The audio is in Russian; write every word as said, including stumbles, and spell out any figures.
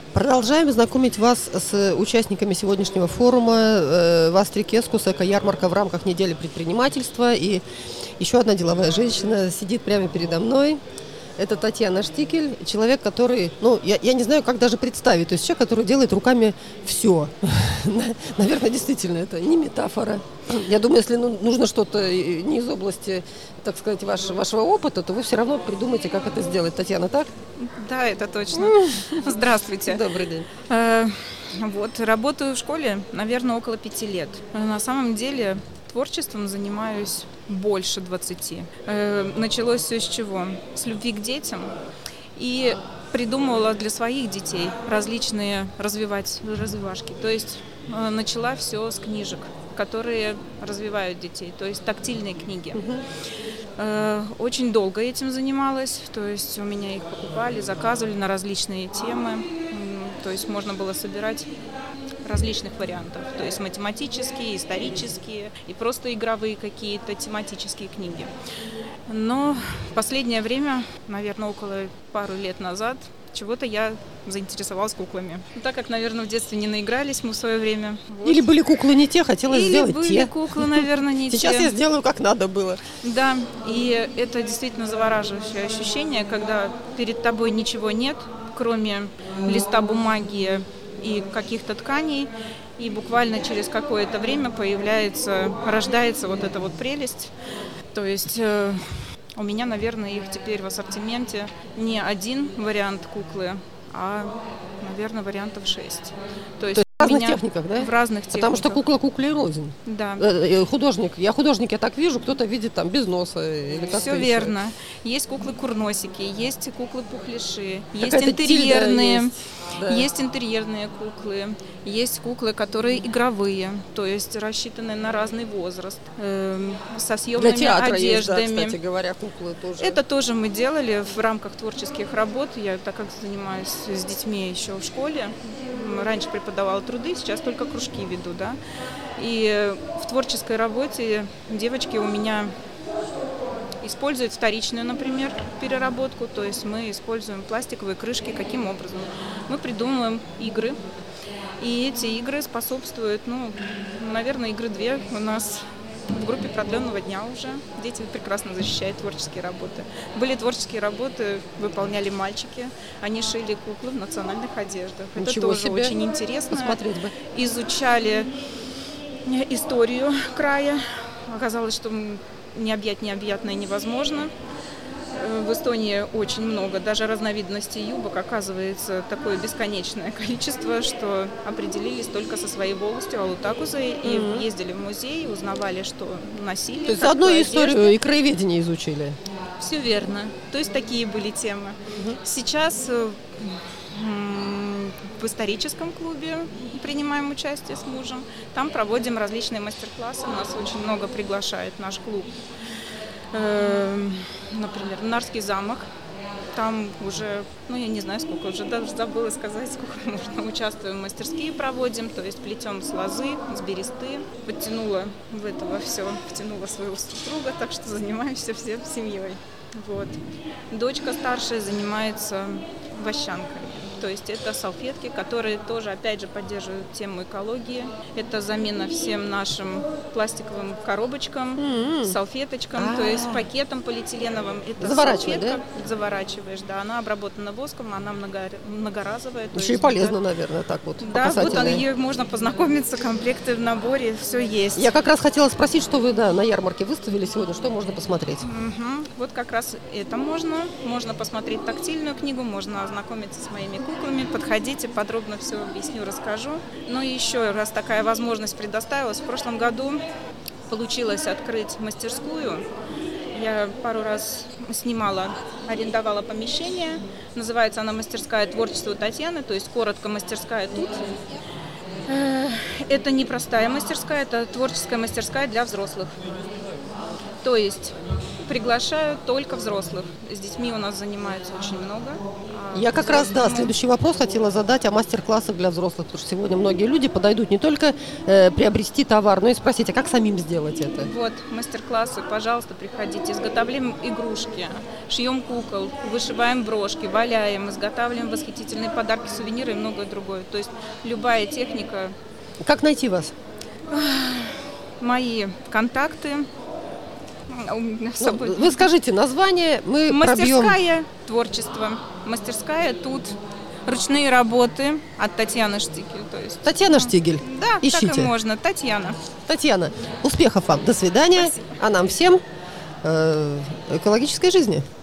Продолжаем знакомить вас с участниками сегодняшнего форума «Вастрикескус. Эко-ярмарка» в рамках недели предпринимательства. И еще одна деловая женщина сидит прямо передо мной. Это Татьяна Штикель, человек, который, ну, я, я не знаю, как даже представить, то есть человек, который делает руками все. Наверное, действительно, это не метафора. Я думаю, если нужно что-то не из области, так сказать, ваш, вашего опыта, то вы все равно придумаете, как это сделать. Татьяна, так? Да, это точно. Здравствуйте. Добрый день. Вот, работаю в школе, наверное, около пяти лет. На самом деле творчеством занимаюсь больше двадцати. Началось все с чего? С любви к детям. И придумывала для своих детей различные развивать, развивашки. То есть начала все с книжек, которые развивают детей, то есть тактильные книги. Угу. Очень долго этим занималась, то есть у меня их покупали, заказывали на различные темы. То есть можно было собирать различных вариантов, то есть математические, исторические и просто игровые какие-то тематические книги. Но в последнее время, наверное, около пару лет назад, чего-то я заинтересовалась куклами. Так как, наверное, в детстве не наигрались мы в свое время. Вот. Или были куклы не те, хотелось Или сделать были те. куклы, наверное, не те. Сейчас я сделаю, как надо было. Да, и это действительно завораживающее ощущение, когда перед тобой ничего нет, кроме листа бумаги и каких-то тканей, и буквально через какое-то время появляется, рождается вот эта вот прелесть. То есть э, у меня, наверное, их теперь в ассортименте не один вариант куклы, а, наверное, вариантов шесть. То есть, То есть в разных меня техниках, да? В разных техниках. Потому что кукла кукле рознь. Да. Художник, я художник, я так вижу, кто-то видит там без носа или как-то Все еще. верно. Есть куклы-курносики, есть куклы-пухляши, есть Какая-то интерьерные. есть. Да. Есть интерьерные куклы, есть куклы, которые игровые, то есть рассчитаны на разный возраст, э, со съемными Для театра одеждами. есть, да, кстати говоря, куклы тоже. Это тоже мы делали в рамках творческих работ. Я, так как занимаюсь с детьми еще в школе, раньше преподавала труды, сейчас только кружки веду, да. И в творческой работе девочки у меня используют вторичную, например, переработку, то есть мы используем пластиковые крышки. Каким образом? Мы придумываем игры, и эти игры способствуют, ну, наверное, игры две у нас в группе продленного дня уже. Дети прекрасно защищают творческие работы. Были творческие работы, выполняли мальчики, они шили куклы в национальных одеждах. Ничего Это тоже себе. очень интересно. Посмотреть бы. Изучали историю края. Оказалось, что не объять необъятное невозможно. В Эстонии очень много, даже разновидностей юбок, оказывается, такое бесконечное количество, что определились только со своей волостью Алутагуза и mm-hmm. ездили в музей, узнавали, что носили. То есть заодно и историю и краеведение изучили. Все верно. То есть такие были темы. Mm-hmm. Сейчас в историческом клубе принимаем участие с мужем. Там проводим различные мастер-классы. Нас очень много приглашает наш клуб. Например, Нарский замок. Там уже, ну я не знаю сколько, уже даже забыла сказать, сколько можно. Участвуем в мастерские, проводим, то есть плетем с лозы, с бересты. Подтянула в это во все, втянула своего супруга, так что занимаемся всем семьей. Вот. Дочка старшая занимается вощанкой. То есть это салфетки, которые тоже, опять же, поддерживают тему экологии. Это замена всем нашим пластиковым коробочкам, mm-hmm. салфеточкам, А-а-а. то есть пакетам полиэтиленовым. Это Заворачивать, салфетка, да? Заворачиваешь, да. Она обработана воском, она много, многоразовая. Еще и полезно, это... наверное, так вот. Да, вот он, ей можно познакомиться, комплекты в наборе, все есть. Я как раз хотела спросить, что вы да, на ярмарке выставили сегодня, что можно посмотреть? Mm-hmm. Вот как раз это можно. Можно посмотреть тактильную книгу, можно ознакомиться с моими куклами. Подходите, подробно все объясню, расскажу. Ну и еще раз такая возможность предоставилась. В прошлом году получилось открыть мастерскую. Я пару раз снимала, арендовала помещение. Называется она «Мастерская творчества Татьяны», то есть коротко «Мастерская тут». Это не простая мастерская, это творческая мастерская для взрослых. То есть приглашаю только взрослых. С детьми у нас занимаются очень много. Я как раз, да, следующий вопрос хотела задать о мастер-классах для взрослых, потому что сегодня многие люди подойдут не только э, приобрести товар, но и спросить, а как самим сделать это? Вот, мастер-классы, пожалуйста, приходите. Изготовляем игрушки, шьем кукол, вышиваем брошки, валяем, изготавливаем восхитительные подарки, сувениры и многое другое. То есть любая техника. Как найти вас? Мои контакты. У меня с собой. Ну, вы скажите название, мы Мастерская пробьем. творчество. Мастерская тут ручные работы от Татьяны Штигель. То есть, Татьяна Штигель. да, Ищите. так и можно. Татьяна. Татьяна, успехов вам, до свидания, Спасибо. а нам всем э, экологической жизни.